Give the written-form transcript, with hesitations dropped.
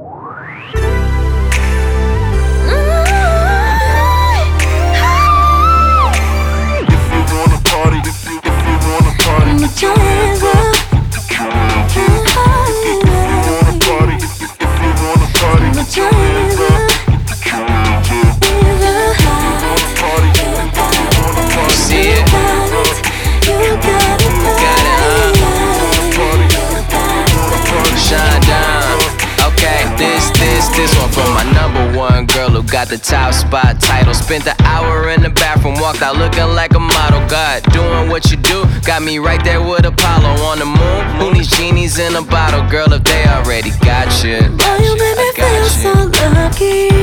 This one from my #1 girl who got the top spot title. Spent the hour in the bathroom, walked out looking like a model. God, doing what you do, got me right there with Apollo on the moon. Who needs genies in a bottle, girl, if they already got you? Boy, you made me feel so lucky.